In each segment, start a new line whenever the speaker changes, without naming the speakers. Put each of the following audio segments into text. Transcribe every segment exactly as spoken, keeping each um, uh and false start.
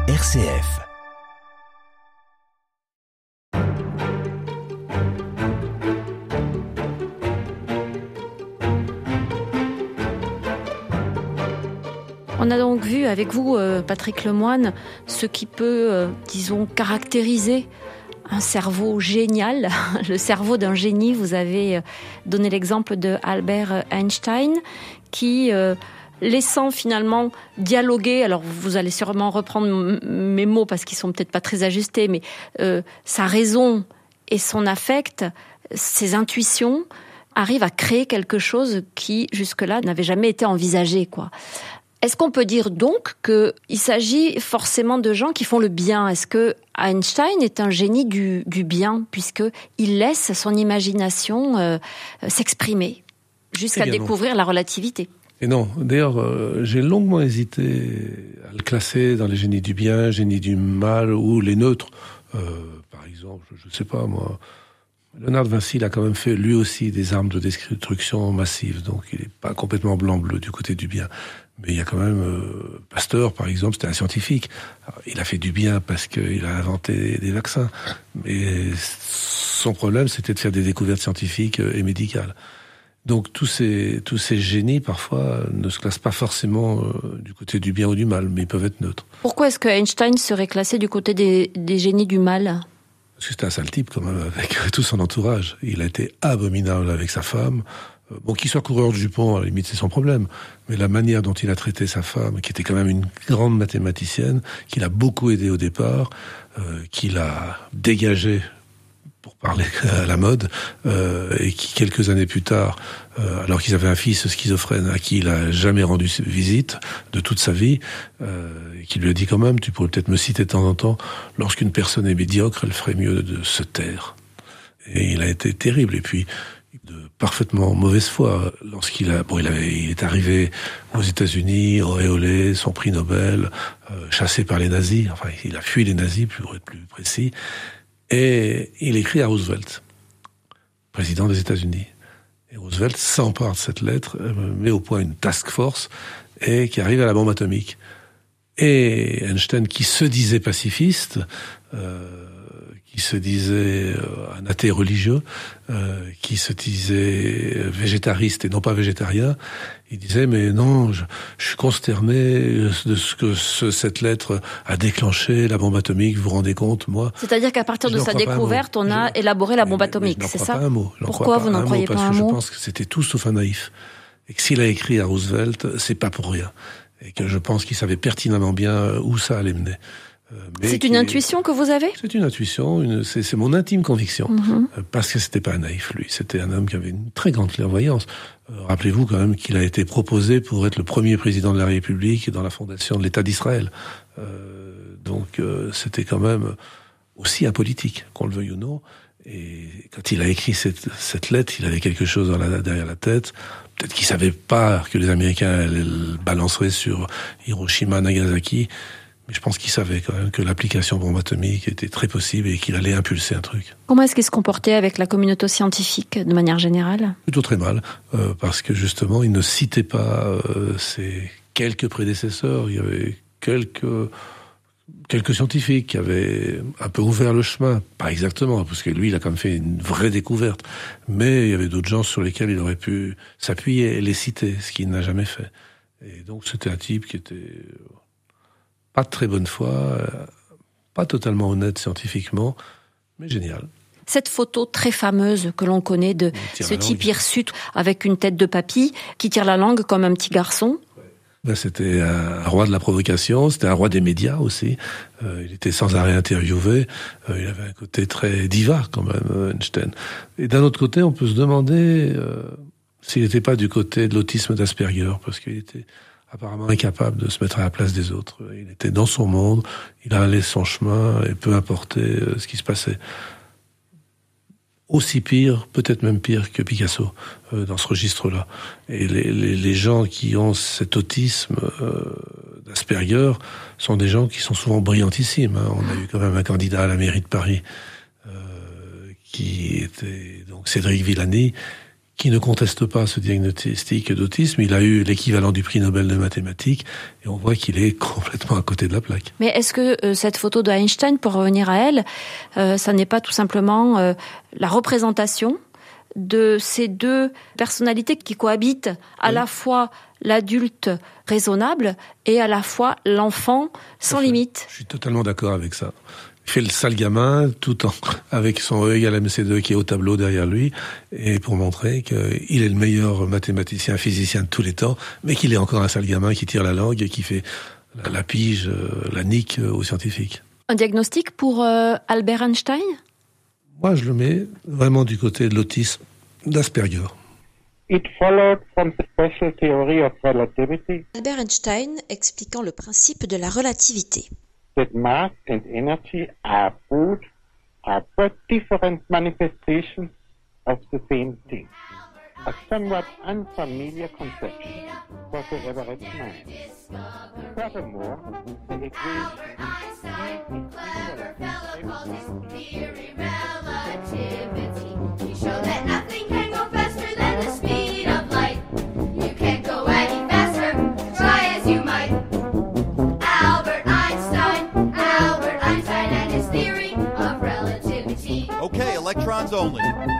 R C F.
On a donc vu avec vous, Patrick Lemoine, ce qui peut, euh, disons, caractériser un cerveau génial, le cerveau d'un génie. Vous avez donné l'exemple de Albert Einstein, qui, euh, laissant finalement dialoguer, alors vous allez sûrement reprendre mes mots parce qu'ils sont peut-être pas très ajustés, mais euh, sa raison et son affect, ses intuitions, arrivent à créer quelque chose qui, jusque-là, n'avait jamais été envisagé, quoi. Est-ce qu'on peut dire donc qu'il s'agit forcément de gens qui font le bien ? Est-ce que Einstein est un génie du, du bien, puisqu'il laisse son imagination euh, s'exprimer jusqu'à découvrir non. la relativité ?
Et non, d'ailleurs, euh, j'ai longuement hésité à le classer dans les génies du bien, génies du mal ou les neutres. Euh, par exemple, je ne sais pas moi... Léonard de Vinci, il a quand même fait lui aussi des armes de destruction massive, donc il n'est pas complètement blanc-bleu du côté du bien. Mais il y a quand même euh, Pasteur, par exemple, c'était un scientifique. Alors, il a fait du bien parce qu'il a inventé des vaccins, mais son problème, c'était de faire des découvertes scientifiques et médicales. Donc tous ces tous ces génies parfois ne se classent pas forcément euh, du côté du bien ou du mal, mais ils peuvent être neutres.
Pourquoi est-ce que Einstein serait classé du côté des, des génies du mal ?
Parce que c'était un sale type quand même, avec tout son entourage. Il a été abominable avec sa femme. Bon, qu'il soit coureur de jupons, à la limite, c'est son problème. Mais la manière dont il a traité sa femme, qui était quand même une grande mathématicienne, qu'il a beaucoup aidé au départ, euh, qu'il a dégagé, pour parler à la mode, euh, et qui, quelques années plus tard, euh, alors qu'ils avaient un fils schizophrène à qui il a jamais rendu visite de toute sa vie, euh, et qui lui a dit quand même, tu pourrais peut-être me citer de temps en temps, lorsqu'une personne est médiocre, elle ferait mieux de se taire. Et il a été terrible. Et puis, de parfaitement mauvaise foi, lorsqu'il a, bon, il avait, il est arrivé aux États-Unis, auréolé, son prix Nobel, euh, chassé par les nazis. Enfin, il a fui les nazis, pour être plus précis. Et il écrit à Roosevelt, président des États-Unis. Et Roosevelt s'empare de cette lettre, met au point une task force, et qui arrive à la bombe atomique. Et Einstein, qui se disait pacifiste, euh, qui se disait euh, un athée religieux, euh, qui se disait végétariste et non pas végétarien, il disait mais non, je, je suis consterné de ce que ce, cette lettre a déclenché la bombe atomique. Vous vous rendez compte, moi ?
C'est-à-dire qu'à partir de sa découverte, on a je, élaboré la bombe mais, atomique, mais c'est ça ?
Pas un mot.
Pourquoi vous n'en croyez pas un mot ?
Parce que je pense que c'était tout sauf un naïf, et que s'il a écrit à Roosevelt, c'est pas pour rien, et que je pense qu'il savait pertinemment bien où ça allait mener.
Mais c'est une intuition que vous avez ?
C'est une intuition, une, c'est, c'est mon intime conviction,
mm-hmm.
parce que c'était pas un naïf, lui. C'était un homme qui avait une très grande clairvoyance. Euh, rappelez-vous quand même qu'il a été proposé pour être le premier président de la République dans la fondation de l'État d'Israël. Euh, donc euh, c'était quand même aussi apolitique, qu'on le veuille ou non. Et quand il a écrit cette, cette lettre, il avait quelque chose dans la, derrière la tête. Peut-être qu'il savait pas que les Américains le balanceraient sur Hiroshima, Nagasaki. Mais je pense qu'il savait quand même que l'application bombe atomique était très possible et qu'il allait impulser un truc.
Comment est-ce qu'il se comportait avec la communauté scientifique, de manière générale ?
Plutôt très mal, euh, parce que justement, il ne citait pas euh, ses quelques prédécesseurs. Il y avait quelques, quelques scientifiques qui avaient un peu ouvert le chemin. Pas exactement, parce que lui, il a quand même fait une vraie découverte. Mais il y avait d'autres gens sur lesquels il aurait pu s'appuyer et les citer, ce qu'il n'a jamais fait. Et donc, c'était un type qui était... pas de très bonne foi, euh, pas totalement honnête scientifiquement, mais génial.
Cette photo très fameuse que l'on connaît de ce type hirsute avec une tête de papy qui tire la langue comme un petit garçon.
Ben, c'était un roi de la provocation, c'était un roi des médias aussi. Euh, il était sans arrêt interviewé. Euh, il avait un côté très diva quand même, Einstein. Et d'un autre côté, on peut se demander euh, s'il n'était pas du côté de l'autisme d'Asperger, parce qu'il était apparemment incapable de se mettre à la place des autres. Il était dans son monde, il allait son chemin, et peu importait ce qui se passait. Aussi pire, peut-être même pire que Picasso, euh, dans ce registre-là. Et les, les, les gens qui ont cet autisme euh, d'Asperger sont des gens qui sont souvent brillantissimes. Hein. On a eu quand même un candidat à la mairie de Paris, euh, qui était donc Cédric Villani, qui ne conteste pas ce diagnostic d'autisme. Il a eu l'équivalent du prix Nobel de mathématiques et on voit qu'il est complètement à côté de la plaque.
Mais est-ce que euh, cette photo d'Einstein, pour revenir à elle, euh, ça n'est pas tout simplement euh, la représentation de ces deux personnalités qui cohabitent, à oui. la fois l'adulte raisonnable et à la fois l'enfant sans limite?
Je suis totalement d'accord avec ça. Il fait le sale gamin tout en avec son E égale M C deux qui est au tableau derrière lui, et pour montrer qu'il est le meilleur mathématicien, physicien de tous les temps, mais qu'il est encore un sale gamin qui tire la langue et qui fait la, la pige, la nique aux scientifiques.
Un diagnostic pour euh, Albert Einstein?
Moi, je le mets vraiment du côté de l'autisme d'Asperger.
It followed from the special theory of relativity.
Albert Einstein expliquant le principe de la relativité.
That mass and energy are both are but different manifestations of the same thing. A somewhat unfamiliar conception for the average man. Furthermore, the equation
show that nothing can go faster than the speed of light. You can't go any faster, try as you might. Albert Einstein, Albert Einstein and his theory of relativity.
Okay, electrons only.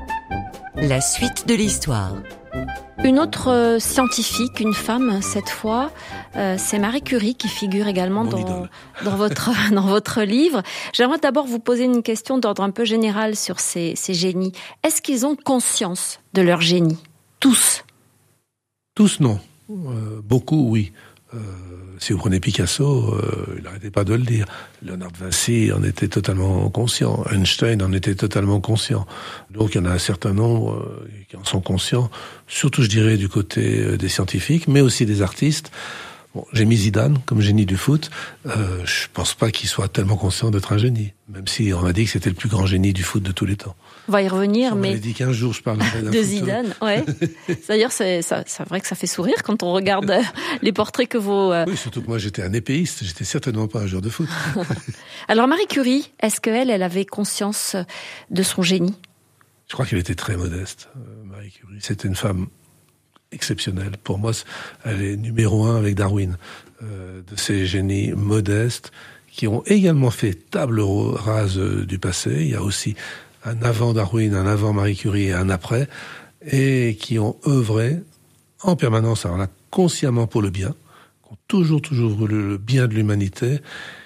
La suite de l'histoire.
Une autre euh, scientifique, une femme cette fois, euh, c'est Marie Curie qui figure également dans, dans, votre, dans votre livre. J'aimerais d'abord vous poser une question d'ordre un peu général sur ces, ces génies. Est-ce qu'ils ont conscience de leur génie? Tous?
Tous non. Euh, beaucoup oui. Euh, si vous prenez Picasso, euh, il n'arrêtait pas de le dire. Léonard de Vinci en était totalement conscient. Einstein en était totalement conscient. Donc il y en a un certain nombre euh, qui en sont conscients, surtout je dirais du côté euh, des scientifiques, mais aussi des artistes. Bon, j'ai mis Zidane comme génie du foot. Euh, je pense pas qu'il soit tellement conscient d'être un génie, même si on m'a dit que c'était le plus grand génie du foot de tous les temps.
On va y revenir,
on
mais...
On m'a dit qu'un jour je parlerai d'un
de Zidane, ouais. D'ailleurs, c'est, ça, c'est vrai que ça fait sourire quand on regarde les portraits que vous... Euh...
Oui, surtout que moi j'étais un épéiste, j'étais certainement pas un joueur de foot.
Alors Marie Curie, est-ce qu'elle, elle avait conscience de son génie?
Je crois qu'elle était très modeste, euh, Marie Curie. C'était une femme exceptionnelle. Pour moi, elle est numéro un avec Darwin, euh, de ces génies modestes qui ont également fait table rase du passé. Il y a aussi un avant Darwin, un avant Marie Curie et un après, et qui ont œuvré en permanence, alors là, consciemment pour le bien, qui ont toujours, toujours voulu le bien de l'humanité,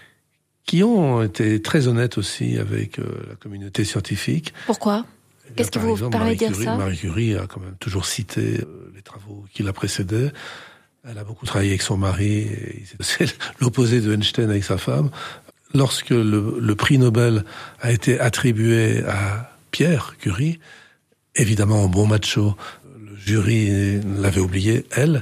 qui ont été très honnêtes aussi avec euh, la communauté scientifique.
Pourquoi ? Qu'est-ce qui vous
exemple,
permet
Marie
de dire
Curie,
ça?
Marie Curie a quand même toujours cité euh, les travaux qui la précédaient. Elle a beaucoup travaillé avec son mari. Et c'est l'opposé de Einstein avec sa femme. Lorsque le, le prix Nobel a été attribué à Pierre Curie, évidemment en bon macho, le jury l'avait oublié, elle.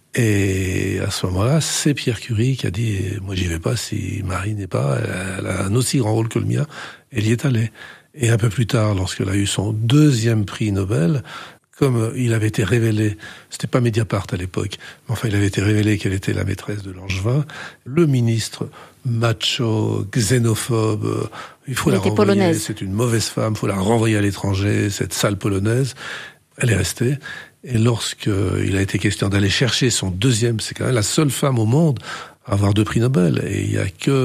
Et à ce moment-là, c'est Pierre Curie qui a dit « Moi, j'y vais pas si Marie n'est pas. Elle a un aussi grand rôle que le mien. » Elle y est allée. Et un peu plus tard, lorsqu'elle a eu son deuxième prix Nobel, comme il avait été révélé, c'était pas Mediapart à l'époque, mais enfin il avait été révélé qu'elle était la maîtresse de Langevin, le ministre macho, xénophobe, il faut
elle
la
était
renvoyer,
polonaise.
C'est une mauvaise femme, il faut la renvoyer à l'étranger, cette sale polonaise. Elle est restée. Et lorsqu'il a été question d'aller chercher son deuxième, c'est quand même la seule femme au monde à avoir deux prix Nobel. Et il y a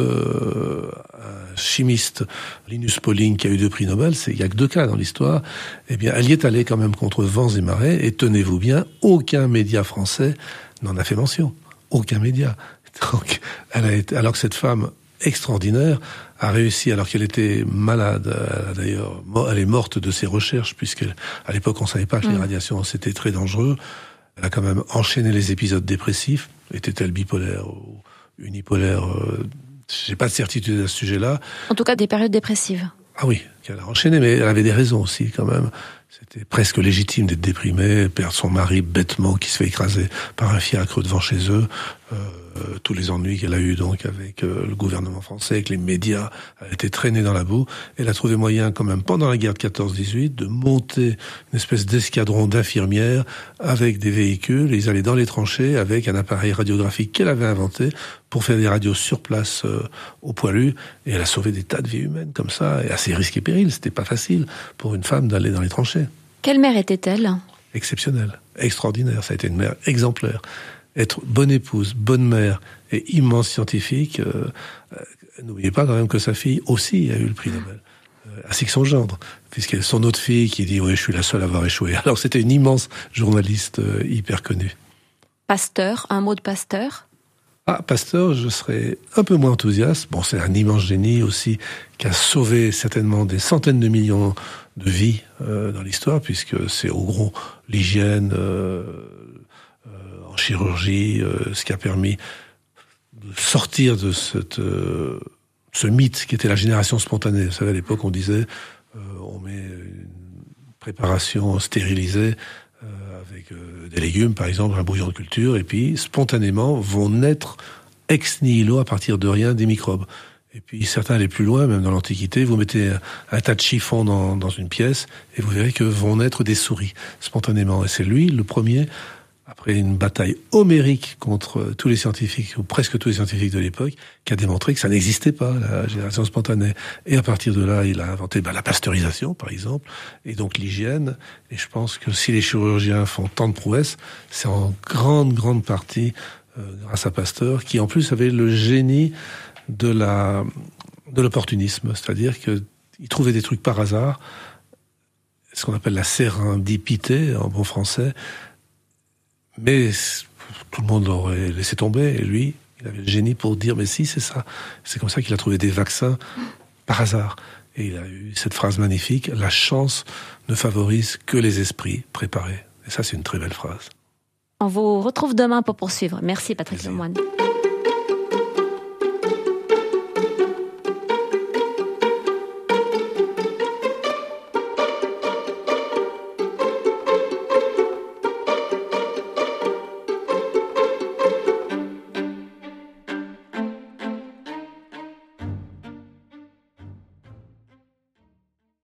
que un chimiste, Linus Pauling, qui a eu deux prix Nobel. C'est, il y a que deux cas dans l'histoire. Eh bien, elle y est allée quand même contre vents et marées. Et tenez-vous bien, aucun média français n'en a fait mention. Aucun média. Donc, elle a été, alors que cette femme extraordinaire a réussi, alors qu'elle était malade, elle a d'ailleurs, elle est morte de ses recherches, puisqu'à l'époque on savait pas que mmh. les radiations c'était très dangereux. Elle a quand même enchaîné les épisodes dépressifs. Était-elle bipolaire ou unipolaire? euh, J'ai pas de certitude à ce sujet-là.
En tout cas, des périodes dépressives.
Ah oui, qu'elle a enchaîné, mais elle avait des raisons aussi quand même. C'était presque légitime d'être déprimée, perdre son mari bêtement qui se fait écraser par un fiacre devant chez eux. Euh, euh, tous les ennuis qu'elle a eu donc avec euh, le gouvernement français, avec les médias, elle a été traînée dans la boue. Elle a trouvé moyen quand même pendant la guerre de quatorze dix-huit de monter une espèce d'escadron d'infirmières avec des véhicules. Et ils allaient dans les tranchées avec un appareil radiographique qu'elle avait inventé pour faire des radios sur place euh, au poilu. Et elle a sauvé des tas de vies humaines comme ça, et à ses risques et périls. C'était pas facile pour une femme d'aller dans les tranchées.
Quelle mère était-elle ?
exceptionnelle, extraordinaire. Ça a été une mère exemplaire. Être bonne épouse, bonne mère et immense scientifique, euh, euh, n'oubliez pas quand même que sa fille aussi a eu le prix Nobel, euh, ainsi que son gendre, puisqu'il y a son autre fille qui dit « Oui, je suis la seule à avoir échoué ». Alors c'était une immense journaliste euh, hyper connue.
Pasteur, un mot de Pasteur ?
Ah, Pasteur, je serais un peu moins enthousiaste. Bon, c'est un immense génie aussi, qui a sauvé certainement des centaines de millions de vies euh, dans l'histoire, puisque c'est au gros l'hygiène euh, euh, en chirurgie, euh, ce qui a permis de sortir de cette, euh, ce mythe qui était la génération spontanée. Vous savez, à l'époque, on disait, euh, on met une préparation stérilisée euh, avec euh, des légumes, par exemple, un bouillon de culture, et puis, spontanément, vont naître ex nihilo, à partir de rien, des microbes. Et puis, certains allaient plus loin, même dans l'Antiquité, vous mettez un, un tas de chiffons dans, dans une pièce, et vous verrez que vont naître des souris, spontanément. Et c'est lui, le premier, après une bataille homérique contre tous les scientifiques, ou presque tous les scientifiques de l'époque, qui a démontré que ça n'existait pas, la génération spontanée. Et à partir de là, il a inventé bah, la pasteurisation, par exemple, et donc l'hygiène. Et je pense que si les chirurgiens font tant de prouesses, c'est en grande, grande partie euh, grâce à Pasteur, qui en plus avait le génie de la de l'opportunisme, c'est-à-dire que il trouvait des trucs par hasard, ce qu'on appelle la sérendipité en bon français. Mais tout le monde l'aurait laissé tomber, et lui, il avait le génie pour dire « mais si, c'est ça ». C'est comme ça qu'il a trouvé des vaccins par hasard. Et il a eu cette phrase magnifique « la chance ne favorise que les esprits préparés ». Et ça, c'est une très belle phrase.
On vous retrouve demain pour poursuivre. Merci Patrick Lemoine.